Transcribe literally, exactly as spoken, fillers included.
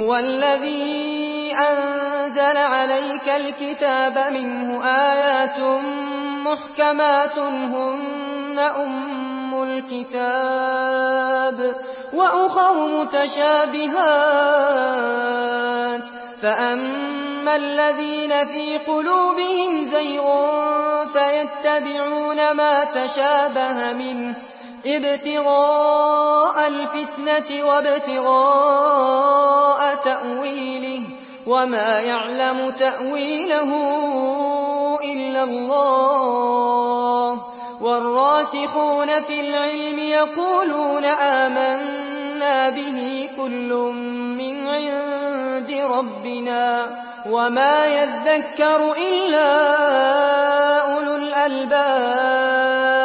هُوَ الَّذِي أَنزَلَ عَلَيْكَ الْكِتَابَ مِنْهُ آيَاتٌ مُحْكَمَاتٌ هُنَّ أُمُّ الْكِتَابِ وَأُخَرُ مُتَشَابِهَاتٌ فَأَمَّا الَّذِينَ فِي قُلُوبِهِمْ زَيْغٌ فَيَتَّبِعُونَ مَا تَشَابَهَ مِنْهُ ابْتِغَاءَ الْفِتْنَةِ وَابْتِغَاءَ تَأْوِيلِهِ وَمَا يَعْلَمُ تَأْوِيلَهُ إِلَّا اللَّهُ وَالرَّاسِخُونَ فِي الْعِلْمِ يَقُولُونَ آمَنَّا بِهِ كُلٌّ مِّنْ عِندِ رَبِّنَا وَمَا يَذَّكَّرُ إِلَّا أُولُو الْأَلْبَابِ